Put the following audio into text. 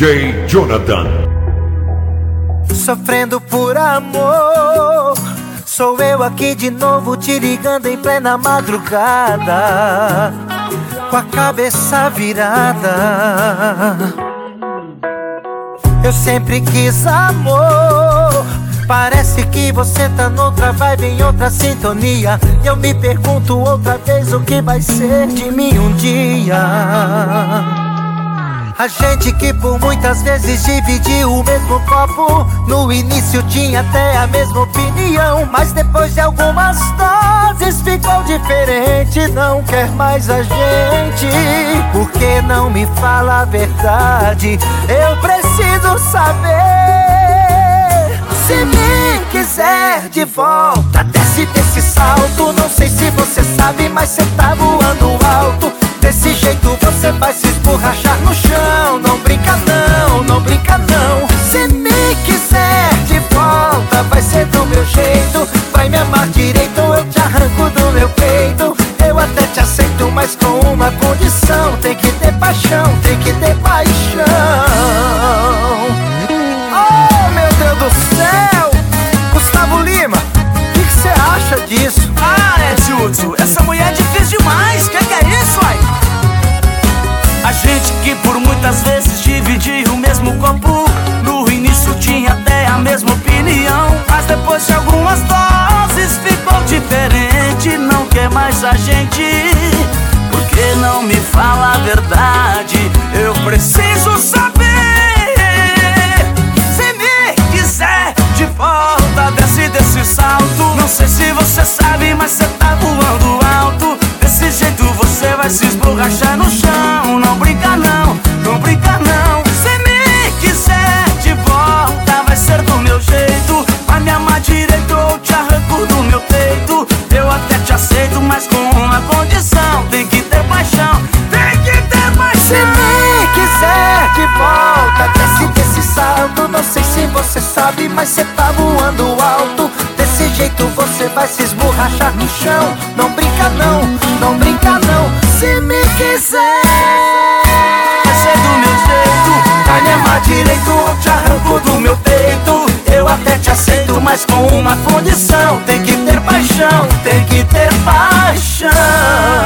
DJ Jonathan. Sofrendo por amor, sou eu aqui de novo te ligando em plena madrugada, com a cabeça virada. Eu sempre quis amor, parece que você tá noutra vibe, em outra sintonia. E eu me pergunto outra vez o que vai ser de mim um dia. A gente que por muitas vezes dividiu o mesmo copo, no início tinha até a mesma opinião, mas depois de algumas doses ficou diferente. Não quer mais a gente, por que não me fala a verdade? Eu preciso saber. Se me quiser de volta, desce desse salto. Não sei se você sabe, mas cê tá voando alto. Desse jeito você vai se esborrachar no chão. Não brinca não, não brinca não. Se me quiser de volta, vai ser do meu jeito. Vai me amar direito, eu te arranco do meu peito. Eu até te aceito, mas com uma condição. Tem que ter paixão, tem que ter paixão. Oh, meu Deus do céu! Gustavo Lima, o que cê acha disso? Ah, Edilson, essa mulher é difícil demais. Que é isso, aí? A gente que por muitas vezes dividiu o mesmo copo, no início tinha até a mesma opinião, mas depois de algumas doses ficou diferente. Não quer mais a gente, por que não me fala a verdade? Eu preciso saber. Se me quiser de volta, desce desse salto. Não sei se você sabe, mas cê tá voando alto. Desse jeito você vai se esborrachar no chão. Não brinca não, não brinca não. Se me quiser de volta, vai ser do meu jeito. Vai me amar direito, eu te arranco do meu peito. Eu até te aceito, mas com uma condição. Tem que ter paixão, tem que ter paixão. Se me quiser de volta, desce desse salto. Não sei se você sabe, mas cê tá voando alto. Desse jeito você vai se esborrachar no chão. Não brinca não, não brinca não. Se me quiser, vai ser do meu jeito. vai me amar direito, eu te arranco do meu peito. Eu até te aceito, mas com uma condição. Tem que ter paixão, tem que ter paixão.